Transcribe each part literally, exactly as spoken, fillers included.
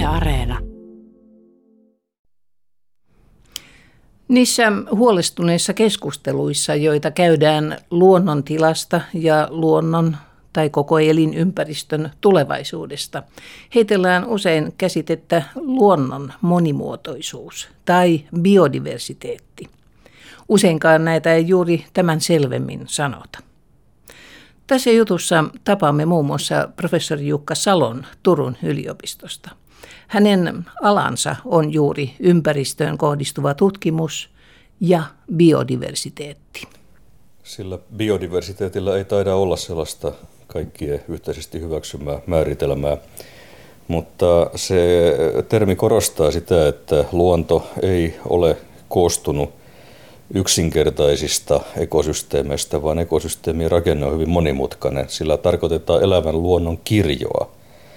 Yle Areena. Niissä huolestuneissa keskusteluissa, joita käydään luonnon tilasta ja luonnon tai koko elinympäristön tulevaisuudesta, heitellään usein käsitettä luonnon monimuotoisuus tai biodiversiteetti. Useinkaan näitä ei juuri tämän selvemmin sanota. Tässä jutussa tapaamme muun muassa professori Jukka Salon Turun yliopistosta. Hänen alansa on juuri ympäristöön kohdistuva tutkimus ja biodiversiteetti. Sillä biodiversiteetillä ei taida olla sellaista kaikkien yhteisesti hyväksymää määritelmää, mutta se termi korostaa sitä, että luonto ei ole koostunut yksinkertaisista ekosysteemeistä, vaan ekosysteemien rakenne on hyvin monimutkainen. Sillä tarkoitetaan elävän luonnon kirjoa.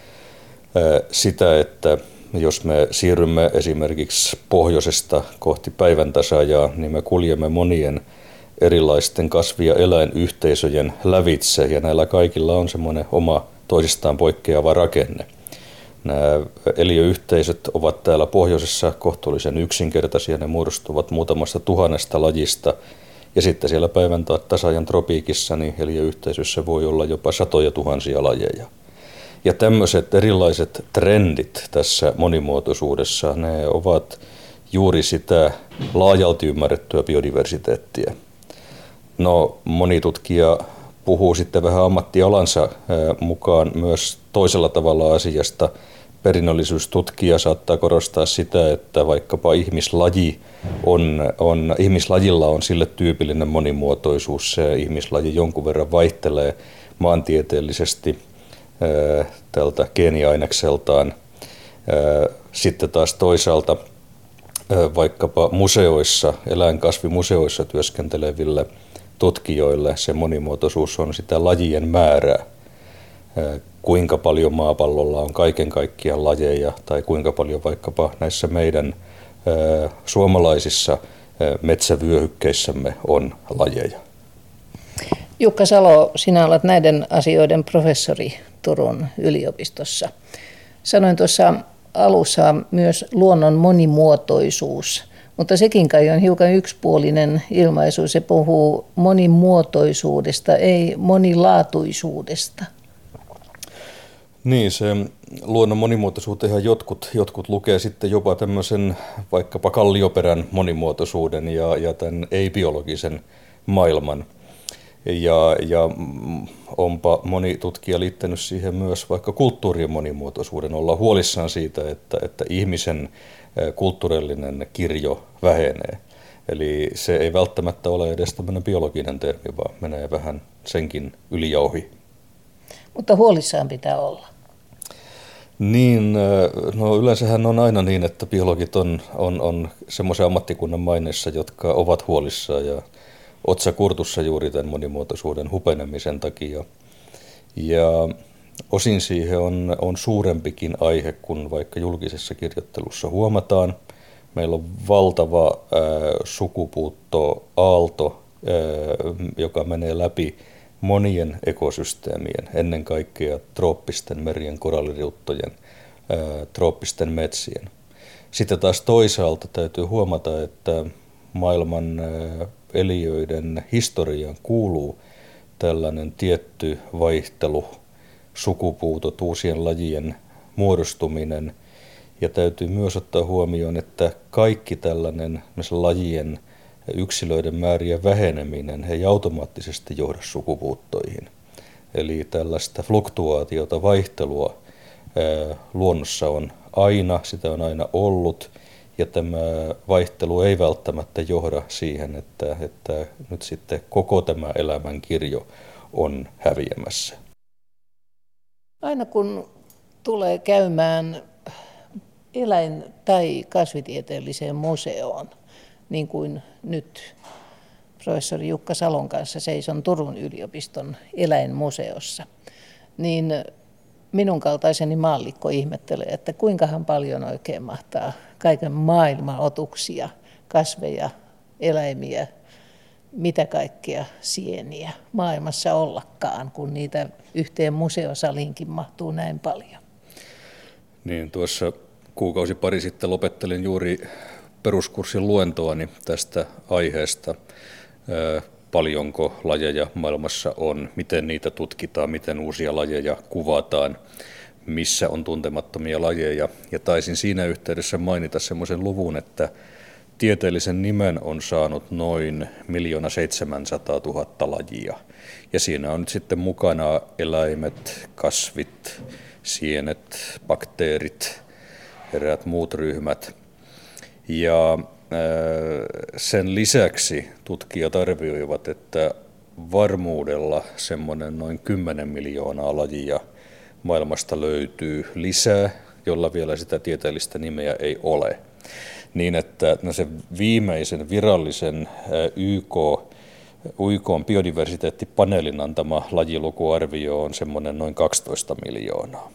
Sitä, että jos me siirrymme esimerkiksi pohjoisesta kohti päiväntasajaa, niin me kuljemme monien erilaisten kasvi- ja eläinyhteisöjen lävitse, ja näillä kaikilla on semmoinen oma toisistaan poikkeava rakenne. Nämä eliöyhteisöt ovat täällä pohjoisessa kohtuullisen yksinkertaisia, ne muodostuvat muutamasta tuhannesta lajista, ja sitten siellä päiväntasajan tropiikissa niin eliöyhteisössä voi olla jopa satoja tuhansia lajeja. Ja tämmöiset erilaiset trendit tässä monimuotoisuudessa, ne ovat juuri sitä laajalti ymmärrettyä biodiversiteettiä. No, moni tutkija puhuu sitten vähän ammattialansa mukaan myös toisella tavalla asiasta. Perinnöllisyystutkija saattaa korostaa sitä, että vaikkapa ihmislaji on, on, ihmislajilla on sille tyypillinen monimuotoisuus. Se ihmislaji jonkun verran vaihtelee maantieteellisesti tältä geeniainekseltaan. Sitten taas toisaalta vaikkapa museoissa, eläinkasvimuseoissa työskenteleville tutkijoille se monimuotoisuus on sitä lajien määrää. Kuinka paljon maapallolla on kaiken kaikkiaan lajeja tai kuinka paljon vaikkapa näissä meidän suomalaisissa metsävyöhykkeissämme on lajeja. Jukka Salo, sinä olet näiden asioiden professori Turun yliopistossa. Sanoin tuossa alussa myös luonnon monimuotoisuus, mutta sekin kai on hiukan yksipuolinen ilmaisu. Se puhuu monimuotoisuudesta, ei monilaatuisuudesta. Niin, se luonnon monimuotoisuuteen jotkut, jotkut lukee sitten jopa tämmöisen vaikkapa kallioperän monimuotoisuuden ja, ja tämän ei-biologisen maailman. Ja, ja onpa moni tutkija liittänyt siihen myös vaikka kulttuurien monimuotoisuuden, olla huolissaan siitä, että, että ihmisen kulttuurillinen kirjo vähenee. Eli se ei välttämättä ole edes tämmöinen biologinen termi, vaan menee vähän senkin yli ja ohi. Mutta huolissaan pitää olla. Niin, no yleensähän on aina niin, että biologit on, on, on semmoisen ammattikunnan maineessa, jotka ovat huolissaan ja otsa kurtussa juuri tämän monimuotoisuuden hupenemisen takia. Ja osin siihen on, on suurempikin aihe kuin vaikka julkisessa kirjoittelussa huomataan. Meillä on valtava ää, sukupuuttoaalto, ää, joka menee läpi monien ekosysteemien, ennen kaikkea trooppisten merien, koralliriuttojen, ää, trooppisten metsien. Sitten taas toisaalta täytyy huomata, että maailman ää, eliöiden historiaan kuuluu tällainen tietty vaihtelu, sukupuutot, uusien lajien muodostuminen. Ja täytyy myös ottaa huomioon, että kaikki tällainen lajien yksilöiden määrien väheneminen ei automaattisesti johda sukupuuttoihin. Eli tällaista fluktuaatiota, vaihtelua ää, luonnossa on aina, sitä on aina ollut. Ja tämä vaihtelu ei välttämättä johda siihen, että, että nyt sitten koko tämä elämän kirjo on häviämässä. Aina kun tulee käymään eläin- tai kasvitieteelliseen museoon, niin kuin nyt professori Jukka Salon kanssa seison Turun yliopiston eläinmuseossa, niin minun kaltaiseni maallikko ihmettelee, että kuinkahan paljon oikein mahtaa kaiken maailman otuksia, kasveja, eläimiä, mitä kaikkea sieniä maailmassa ollakaan, kun niitä yhteen museosaliinkin mahtuu näin paljon. Niin, tuossa kuukausi pari sitten lopettelin juuri peruskurssin luentoani tästä aiheesta. Paljonko lajeja maailmassa on, miten niitä tutkitaan, miten uusia lajeja kuvataan, missä on tuntemattomia lajeja. Ja taisin siinä yhteydessä mainita semmoisen luvun, että tieteellisen nimen on saanut noin miljoona seitsemänsataatuhatta lajia. Ja siinä on nyt sitten mukana eläimet, kasvit, sienet, bakteerit, eräät muut ryhmät. Ja sen lisäksi tutkijat arvioivat, että varmuudella semmoinen noin kymmenen miljoonaa lajia maailmasta löytyy lisää, jolla vielä sitä tieteellistä nimeä ei ole. Niin että no se viimeisen virallisen Y K, Y K:n biodiversiteettipaneelin antama lajilukuarvio on semmoinen noin kaksitoista miljoonaa.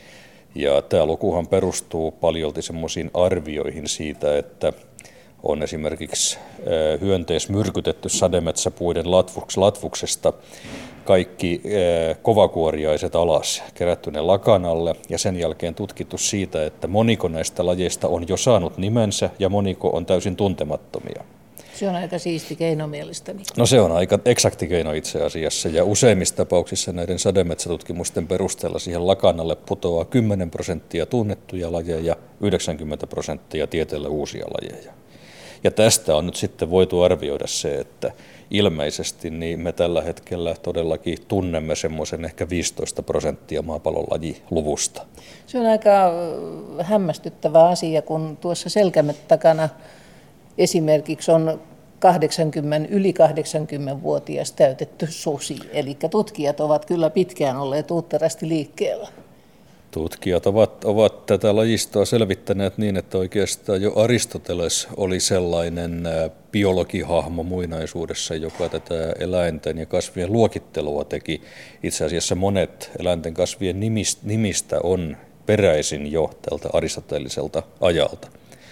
Ja tämä lukuhan perustuu paljolti semmoisiin arvioihin siitä, että on esimerkiksi hyönteismyrkytetty sademetsäpuiden latvuksesta kaikki kovakuoriaiset alas, kerätty ne lakan alle ja sen jälkeen tutkittu siitä, että moniko näistä lajeista on jo saanut nimensä ja moniko on täysin tuntemattomia. Se on aika siisti keino mielestäni. No se on aika eksakti keino itse asiassa ja useimmissa tapauksissa näiden sademetsätutkimusten perusteella siihen lakan alle putoaa kymmenen prosenttia tunnettuja lajeja, yhdeksänkymmentä prosenttia tieteelle uusia lajeja. Ja tästä on nyt sitten voitu arvioida se, että ilmeisesti niin me tällä hetkellä todellakin tunnemme semmoisen ehkä viisitoista prosenttia maapallon lajiluvusta. Se on aika hämmästyttävä asia, kun tuossa selkämme takana esimerkiksi on kahdeksankymmentä, yli kahdeksankymmentävuotias täytetty susi. Eli tutkijat ovat kyllä pitkään olleet uutterasti liikkeellä. Tutkijat ovat, ovat tätä lajistoa selvittäneet niin, että oikeastaan jo Aristoteles oli sellainen biologihahmo muinaisuudessa, joka tätä eläinten ja kasvien luokittelua teki. Itse asiassa monet eläinten kasvien nimistä on peräisin jo tältä aristoteliselta ajalta.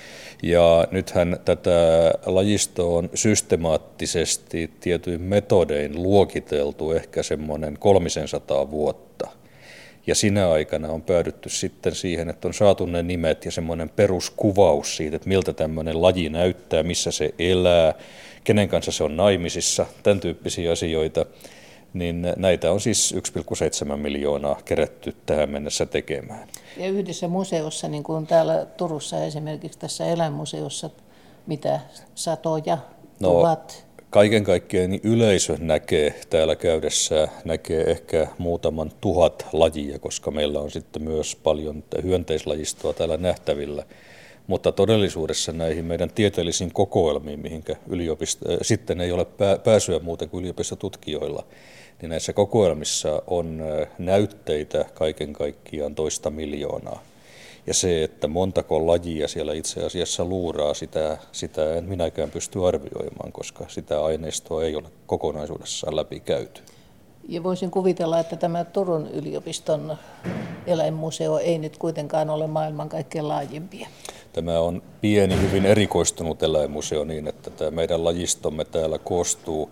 Ja nythän tätä lajistoa on systemaattisesti tietyin metodein luokiteltu ehkä semmoinen kolmisensataa vuotta. Ja sinä aikana on päädytty sitten siihen, että on saatu ne nimet ja semmoinen peruskuvaus siitä, että miltä tämmöinen laji näyttää, missä se elää, kenen kanssa se on naimisissa, tämän tyyppisiä asioita. Niin näitä on siis yksi pilkku seitsemän miljoonaa kerätty tähän mennessä tekemään. Ja yhdessä museossa, niin kuin täällä Turussa esimerkiksi tässä eläinmuseossa, mitä satoja, no, tuhat? Kaiken kaikkiaan niin yleisö näkee täällä käydessä, näkee ehkä muutaman tuhat lajia, koska meillä on sitten myös paljon hyönteislajistoa täällä nähtävillä. Mutta todellisuudessa näihin meidän tieteellisiin kokoelmiin, mihinkä yliopisto, sitten ei ole pääsyä muuten kuin yliopistotutkijoilla, niin näissä kokoelmissa on näytteitä kaiken kaikkiaan toista miljoonaa. Ja se, että montako lajia siellä itse asiassa luuraa, sitä, sitä en minäkään pysty arvioimaan, koska sitä aineistoa ei ole kokonaisuudessaan läpi käyty. Ja voisin kuvitella, että tämä Turun yliopiston eläinmuseo ei nyt kuitenkaan ole maailman kaikkein laajimpia. Tämä on pieni, hyvin erikoistunut eläinmuseo niin, että tämä meidän lajistomme täällä koostuu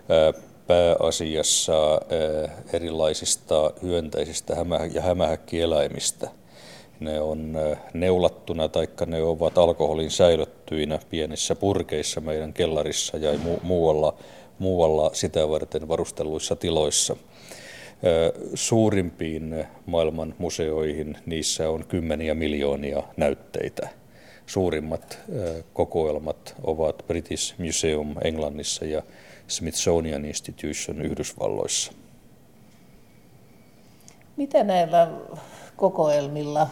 pääasiassa erilaisista hyönteisistä ja hämähäkkieläimistä. Ne on neulattuna tai ne ovat alkoholin säilöttyinä pienissä purkeissa meidän kellarissa ja mu- muualla, muualla sitä varten varustelluissa tiloissa. Suurimpiin maailman museoihin niissä on kymmeniä miljoonia näytteitä. Suurimmat kokoelmat ovat British Museum Englannissa ja Smithsonian Institution Yhdysvalloissa. Mitä näillä kokoelmilla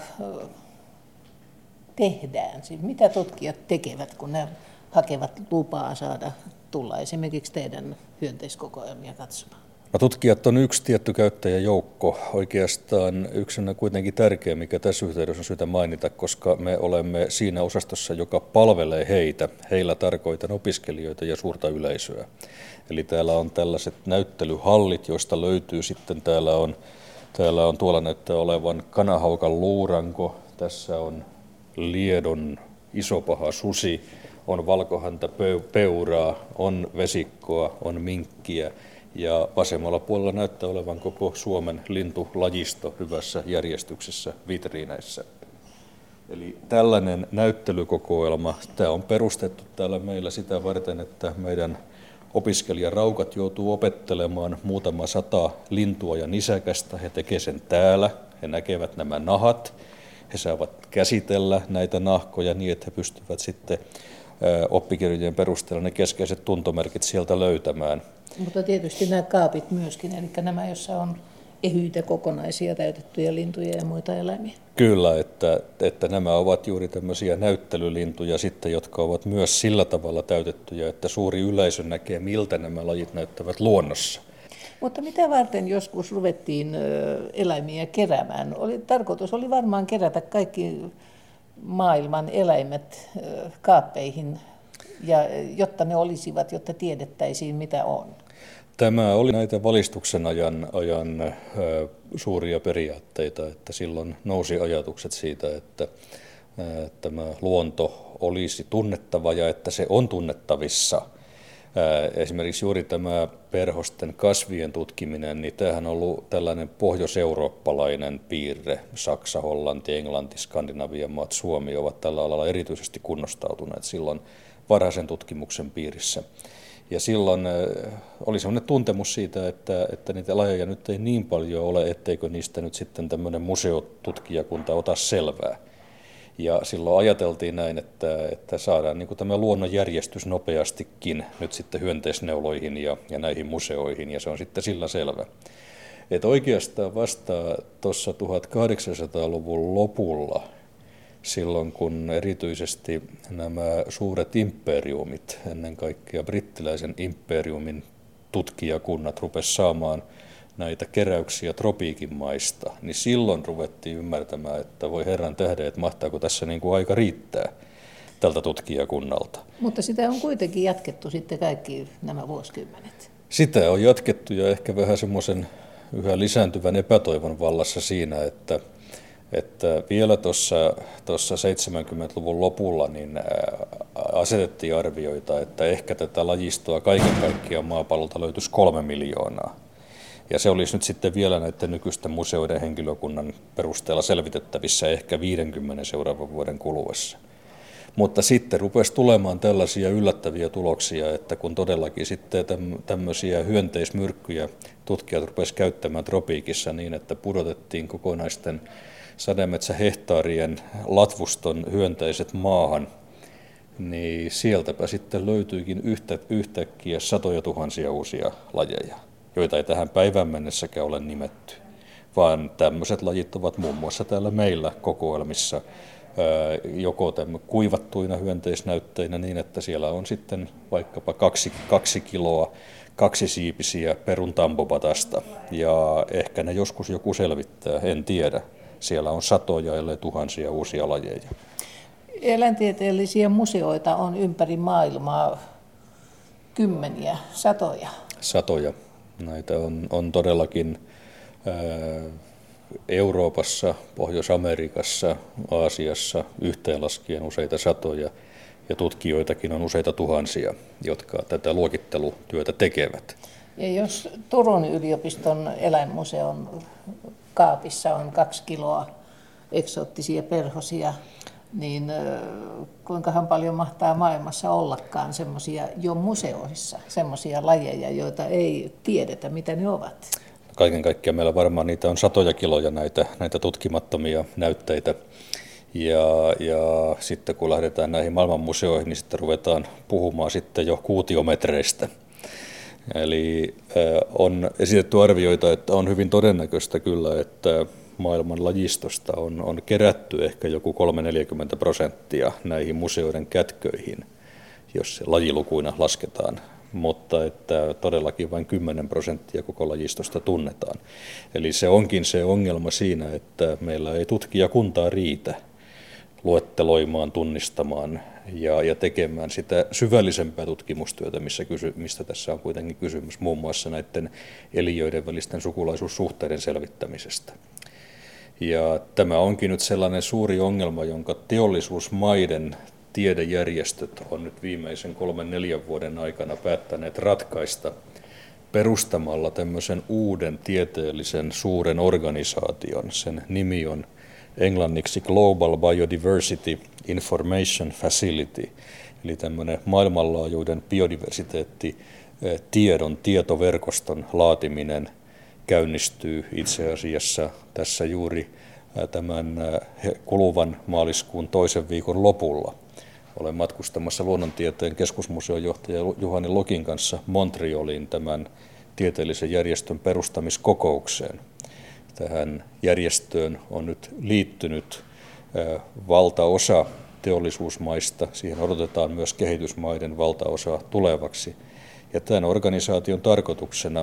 tehdään? Siis mitä tutkijat tekevät, kun ne hakevat lupaa saada tulla esimerkiksi teidän hyönteiskokoelmia katsomaan? No, tutkijat on yksi tietty käyttäjäjoukko. Oikeastaan yksinä kuitenkin tärkeä, mikä tässä yhteydessä on syytä mainita, koska me olemme siinä osastossa, joka palvelee heitä. Heillä tarkoitan opiskelijoita ja suurta yleisöä. Eli täällä on tällaiset näyttelyhallit, joista löytyy sitten, täällä on, täällä on tuolla näyttää olevan kanahaukan luuranko, tässä on liedon isopaha susi, on valkohäntä peuraa, on vesikkoa, on minkkiä. Ja vasemmalla puolella näyttää olevan koko Suomen lintulajisto hyvässä järjestyksessä vitriineissä. Eli tällainen näyttelykokoelma, tämä on perustettu täällä meillä sitä varten, että meidän opiskelijaraukat joutuu opettelemaan muutama sata lintua ja nisäkästä. He tekevät sen täällä, he näkevät nämä nahat, he saavat käsitellä näitä nahkoja niin, että he pystyvät sitten oppikirjojen perusteella ne keskeiset tuntomerkit sieltä löytämään. Mutta tietysti nämä kaapit myöskin, eli nämä, joissa on ehyitä kokonaisia täytettyjä lintuja ja muita eläimiä. Kyllä, että, että nämä ovat juuri tämmöisiä näyttelylintuja sitten, jotka ovat myös sillä tavalla täytettyjä, että suuri yleisö näkee, miltä nämä lajit näyttävät luonnossa. Mutta mitä varten joskus ruvettiin eläimiä keräämään? Oli, tarkoitus oli varmaan kerätä kaikki maailman eläimet kaappeihin, ja, jotta ne olisivat, jotta tiedettäisiin mitä on. Tämä oli näitä valistuksen ajan, ajan ä, suuria periaatteita, että silloin nousi ajatukset siitä, että ä, tämä luonto olisi tunnettava ja että se on tunnettavissa. Ä, esimerkiksi juuri tämä perhosten kasvien tutkiminen, niin tämähän on ollut tällainen pohjoiseurooppalainen piirre. Saksa, Hollanti, Englanti, Skandinavian maat, Suomi ovat tällä alalla erityisesti kunnostautuneet silloin varhaisen tutkimuksen piirissä. Ja silloin oli sellainen tuntemus siitä, että, että niitä lajeja nyt ei niin paljon ole, etteikö niistä nyt sitten tämmöinen museotutkijakunta ota selvää. Ja silloin ajateltiin näin, että, että saadaan niin kuin tämä luonnonjärjestys nopeastikin nyt sitten hyönteisneuloihin ja, ja näihin museoihin, ja se on sitten sillä selvä. Että oikeastaan vasta tuossa tuhatkahdeksansataaluvun lopulla, silloin kun erityisesti nämä suuret imperiumit, ennen kaikkea brittiläisen imperiumin tutkijakunnat rupesivat saamaan näitä keräyksiä tropiikin maista, niin silloin ruvettiin ymmärtämään, että voi herran tähden, että mahtaako tässä niin kuin aika riittää tältä tutkijakunnalta. Mutta sitä on kuitenkin jatkettu sitten kaikki nämä vuosikymmenet. Sitä on jatkettu ja ehkä vähän semmoisen yhä lisääntyvän epätoivon vallassa siinä, että että vielä tuossa seitsemänkymmentäluvun lopulla niin asetettiin arvioita, että ehkä tätä lajistoa kaiken kaikkiaan maapallolta löytyisi kolme miljoonaa. Ja se olisi nyt sitten vielä näiden nykyisten museoiden henkilökunnan perusteella selvitettävissä ehkä viidenkymmenen seuraavan vuoden kuluessa. Mutta sitten rupesi tulemaan tällaisia yllättäviä tuloksia, että kun todellakin sitten tämmöisiä hyönteismyrkkyjä tutkijat rupesivat käyttämään tropiikissa niin, että pudotettiin kokonaisten sademetsähehtaarien latvuston hyönteiset maahan, niin sieltäpä sitten löytyikin yhtä, yhtäkkiä satoja tuhansia uusia lajeja, joita ei tähän päivään mennessäkään ole nimetty, vaan tämmöiset lajit ovat muun muassa täällä meillä kokoelmissa joko kuivattuina hyönteisnäytteinä niin, että siellä on sitten vaikkapa kaksi, kaksi kiloa kaksisiipisiä perun tambopatasta, ja ehkä ne joskus joku selvittää, en tiedä. Siellä on satoja, ellei tuhansia uusia lajeja. Eläintieteellisiä museoita on ympäri maailmaa kymmeniä, satoja. Satoja. Näitä on, on todellakin ää, Euroopassa, Pohjois-Amerikassa, Aasiassa yhteenlaskien useita satoja, ja tutkijoitakin on useita tuhansia, jotka tätä luokittelutyötä tekevät. Ja jos Turun yliopiston eläinmuseon kaapissa on kaksi kiloa eksoottisia perhosia, niin kuinkahan paljon mahtaa maailmassa ollakaan semmoisia jo museoissa, semmoisia lajeja, joita ei tiedetä, mitä ne ovat? Kaiken kaikkiaan meillä varmaan niitä on satoja kiloja näitä, näitä tutkimattomia näytteitä. Ja, ja sitten kun lähdetään näihin maailmanmuseoihin, niin sitten ruvetaan puhumaan sitten jo kuutiometreistä. Eli on esitetty arvioita, että on hyvin todennäköistä kyllä, että maailman lajistosta on, on kerätty ehkä joku kolmekymmentä neljäkymmentä prosenttia näihin museoiden kätköihin, jos se lajilukuina lasketaan, mutta että todellakin vain kymmenen prosenttia koko lajistosta tunnetaan. Eli se onkin se ongelma siinä, että meillä ei tutkijakuntaa riitä luetteloimaan, tunnistamaan ja, ja tekemään sitä syvällisempää tutkimustyötä, missä kysy, mistä tässä on kuitenkin kysymys, muun muassa näiden eliöiden välisten sukulaisuussuhteiden selvittämisestä. Ja tämä onkin nyt sellainen suuri ongelma, jonka teollisuusmaiden tiedejärjestöt on nyt viimeisen kolmen neljän vuoden aikana päättäneet ratkaista perustamalla tämmöisen uuden tieteellisen suuren organisaation. Sen nimi on englanniksi Global Biodiversity Information Facility, eli tämmöinen maailmanlaajuinen biodiversiteettitiedon tietoverkoston laatiminen käynnistyy itse asiassa tässä juuri tämän kuluvan maaliskuun toisen viikon lopulla. Olen matkustamassa luonnontieteen keskusmuseon johtaja Juhani Lokin kanssa Montrealiin tämän tieteellisen järjestön perustamiskokoukseen. Tähän järjestöön on nyt liittynyt valtaosa teollisuusmaista, siihen odotetaan myös kehitysmaiden valtaosa tulevaksi. Ja tämän organisaation tarkoituksena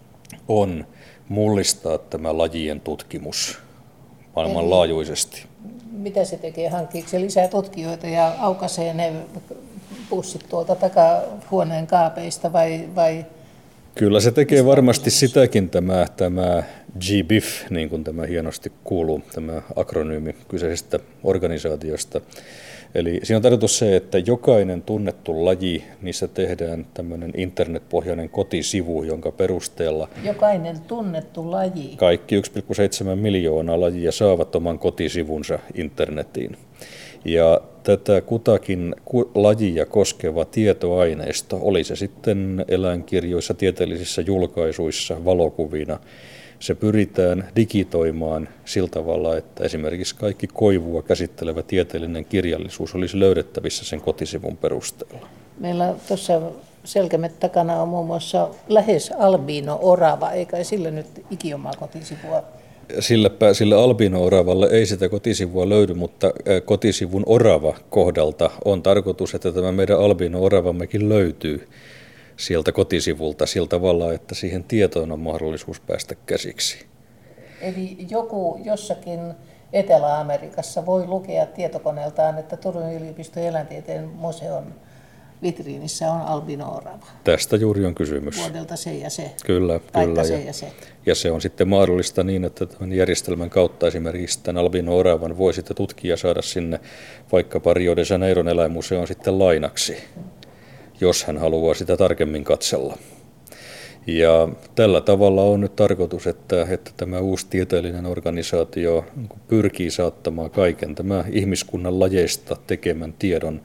on mullistaa tämä lajien tutkimus maailmanlaajuisesti. Mitä se tekee? Hankkiiko se lisää tutkijoita ja aukaisee ne pussit tuolta takahuoneen kaapeista vai, vai? Kyllä se tekee varmasti sitäkin, tämä, tämä G B I F, niin kuin tämä hienosti kuuluu, tämä akronyymi kyseisestä organisaatiosta. Eli siinä on tarkoitus se, että jokainen tunnettu laji, niissä tehdään tämmöinen internetpohjainen kotisivu, jonka perusteella jokainen tunnettu laji. Kaikki yksi pilkku seitsemän miljoonaa lajia saavat oman kotisivunsa internetiin. Ja tätä kutakin lajia koskeva tietoaineisto, oli se sitten eläinkirjoissa, tieteellisissä julkaisuissa, valokuvina, se pyritään digitoimaan sillä tavalla, että esimerkiksi kaikki koivua käsittelevä tieteellinen kirjallisuus olisi löydettävissä sen kotisivun perusteella. Meillä tuossa selkämet takana on muun muassa lähes albiino-orava, eikä sillä nyt ikiomaa kotisivua? Sillä, sillä albino-oravalle ei sitä kotisivua löydy, mutta kotisivun orava kohdalta on tarkoitus, että tämä meidän albino-oravammekin löytyy sieltä kotisivulta sillä tavalla, että siihen tietoon on mahdollisuus päästä käsiksi. Eli joku jossakin Etelä-Amerikassa voi lukea tietokoneeltaan, että Turun yliopiston eläintieteen museon vitriinissä on albino-orava. Tästä juuri on kysymys. Vuodelta se ja se. Kyllä, kyllä. Se ja se. Ja se on sitten mahdollista niin, että tämän järjestelmän kautta esimerkiksi tämän albino-oravan voi sitten tutkija saada sinne vaikkapa Rio de Janeiron eläinmuseoon sitten lainaksi, jos hän haluaa sitä tarkemmin katsella. Ja tällä tavalla on nyt tarkoitus, että, että tämä uusi tieteellinen organisaatio pyrkii saattamaan kaiken tämä ihmiskunnan lajeista tekemän tiedon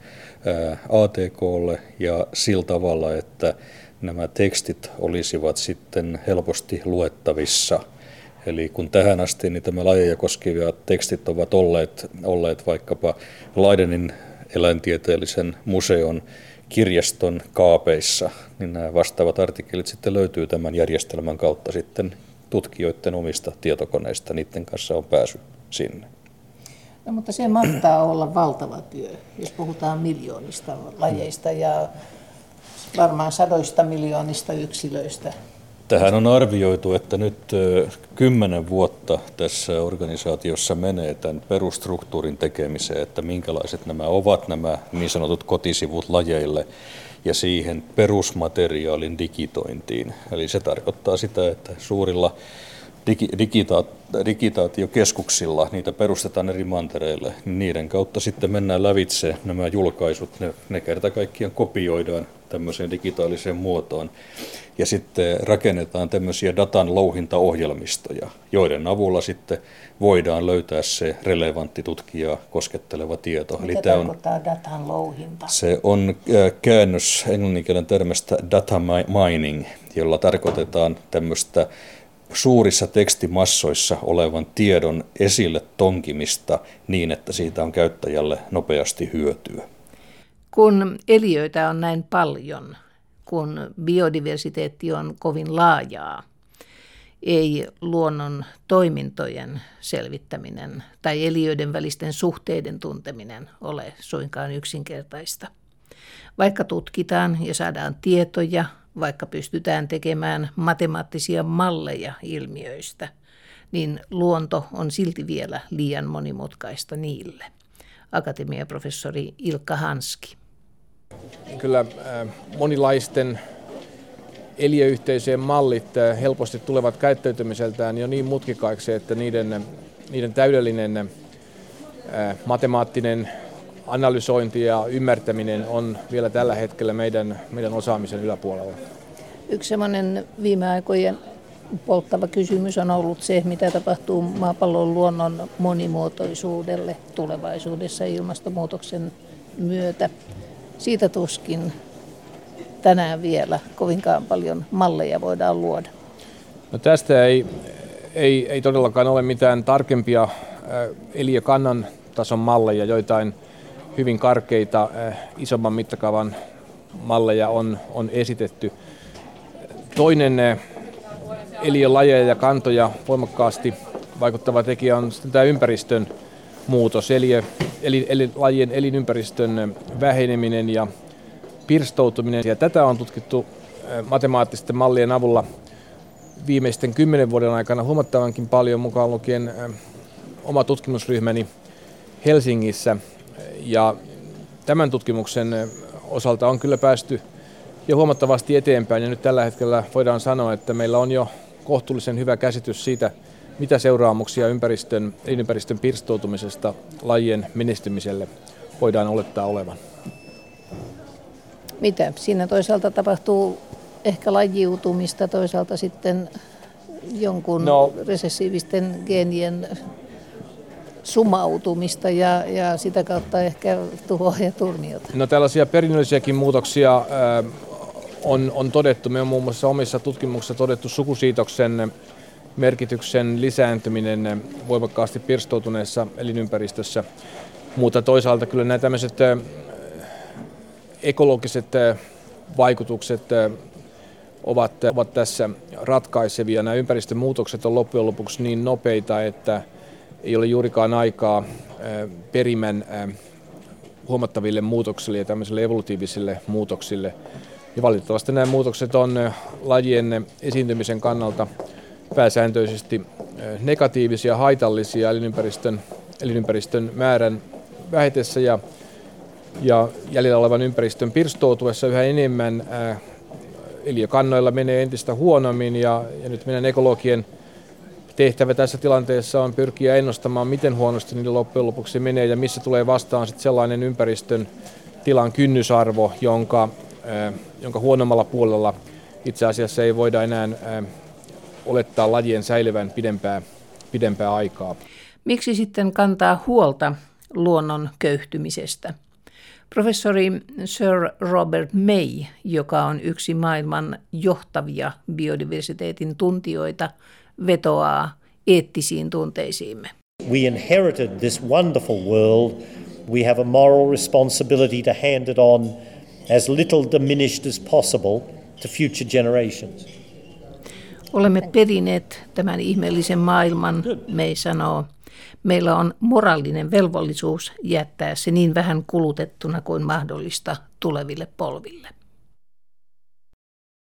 A T K:lle ja sillä tavalla, että nämä tekstit olisivat sitten helposti luettavissa. Eli kun tähän asti niin tämä lajeja koskevia tekstit ovat olleet, olleet vaikkapa Leidenin eläintieteellisen museon kirjaston kaapeissa, niin nämä vastaavat artikkelit sitten löytyy tämän järjestelmän kautta sitten tutkijoiden omista tietokoneista, niiden kanssa on pääsy sinne. No, mutta se mahtaa olla valtava työ, jos puhutaan miljoonista lajeista ja varmaan sadoista miljoonista yksilöistä. Tähän on arvioitu, että nyt kymmenen vuotta tässä organisaatiossa menee tämän perustruktuurin tekemiseen, että minkälaiset nämä ovat nämä niin sanotut kotisivut lajeille ja siihen perusmateriaalin digitointiin. Eli se tarkoittaa sitä, että suurilla digi- digita- digitaatiokeskuksilla, niitä perustetaan eri mantereille, niin niiden kautta sitten mennään lävitse nämä julkaisut, ne, ne kerta kaikkiaan kopioidaan tämmöiseen digitaaliseen muotoon. Ja sitten rakennetaan tämmöisiä datan louhintaohjelmistoja, joiden avulla sitten voidaan löytää se relevantti tutkijaa kosketteleva tieto. Mitä Eli tarkoittaa on, datan louhinta? Se on käännös englanninkielen termistä data mining, jolla tarkoitetaan tämmöistä suurissa tekstimassoissa olevan tiedon esille tonkimista niin, että siitä on käyttäjälle nopeasti hyötyä. Kun eliöitä on näin paljon, kun biodiversiteetti on kovin laajaa, ei luonnon toimintojen selvittäminen tai eliöiden välisten suhteiden tunteminen ole suinkaan yksinkertaista. Vaikka tutkitaan ja saadaan tietoja, vaikka pystytään tekemään matemaattisia malleja ilmiöistä, niin luonto on silti vielä liian monimutkaista niille. Akatemiaprofessori Ilkka Hanski. Kyllä monilaisten eliöyhteisöjen mallit helposti tulevat käyttäytymiseltään jo niin mutkikaiksi, että niiden, niiden täydellinen matemaattinen analysointi ja ymmärtäminen on vielä tällä hetkellä meidän, meidän osaamisen yläpuolella. Yksi semmoinen viime aikojen polttava kysymys on ollut se, mitä tapahtuu maapallon luonnon monimuotoisuudelle tulevaisuudessa ilmastonmuutoksen myötä. Siitä tuskin tänään vielä kovinkaan paljon malleja voidaan luoda. No tästä ei, ei, ei todellakaan ole mitään tarkempia eliökannan tason malleja, joitain hyvin karkeita isomman mittakaavan malleja on, on esitetty. Toinen eliölajeja ja kantoja voimakkaasti vaikuttava tekijä on sitten tämä ympäristön muutos, eliö, eli, eli lajien elinympäristön väheneminen ja pirstoutuminen. Ja tätä on tutkittu matemaattisten mallien avulla viimeisten kymmenen vuoden aikana huomattavankin paljon, mukaan lukien oma tutkimusryhmäni Helsingissä. Ja tämän tutkimuksen osalta on kyllä päästy jo huomattavasti eteenpäin, ja nyt tällä hetkellä voidaan sanoa, että meillä on jo kohtuullisen hyvä käsitys siitä, mitä seuraamuksia ympäristön, elinympäristön pirstoutumisesta lajien menestymiselle voidaan olettaa olevan. Mitä? Siinä toisaalta tapahtuu ehkä lajiutumista, toisaalta sitten jonkun no, resessiivisten geenien sumautumista ja, ja sitä kautta ehkä tuhoa ja turmiota. No tällaisia perinnöllisiäkin muutoksia äh, on, on todettu. Me on muun muassa omissa tutkimuksissa todettu sukusiitoksen merkityksen lisääntyminen voimakkaasti pirstoutuneessa elinympäristössä. Mutta toisaalta kyllä nämä tämmöiset äh, ekologiset äh, vaikutukset äh, ovat, äh, ovat tässä ratkaisevia. Nämä ympäristömuutokset on loppujen lopuksi niin nopeita, että ei ole juurikaan aikaa äh, perimän äh, huomattaville muutoksille ja tämmöisille evolutiivisille muutoksille. Ja valitettavasti nämä muutokset on äh, lajien esiintymisen kannalta pääsääntöisesti äh, negatiivisia, haitallisia elinympäristön, elinympäristön määrän vähetessä ja, ja jäljellä olevan ympäristön pirstoutuessa yhä enemmän. Äh, eliökannoilla menee entistä huonommin ja, ja nyt meidän ekologien tehtävä tässä tilanteessa on pyrkiä ennustamaan, miten huonosti niille loppujen lopuksi menee ja missä tulee vastaan sitten sellainen ympäristön tilan kynnysarvo, jonka, äh, jonka huonommalla puolella itse asiassa ei voida enää äh, olettaa lajien säilyvän pidempää, pidempää aikaa. Miksi sitten kantaa huolta luonnon köyhtymisestä? Professori Sir Robert May, joka on yksi maailman johtavia biodiversiteetin tuntijoita, vetoaa eettisiin tunteisiimme. We inherited this wonderful world. We have a moral responsibility to hand it on as little diminished as possible to future generations. Olemme perineet tämän ihmeellisen maailman, May sanoo. Meillä on moraalinen velvollisuus jättää se niin vähän kulutettuna kuin mahdollista tuleville polville.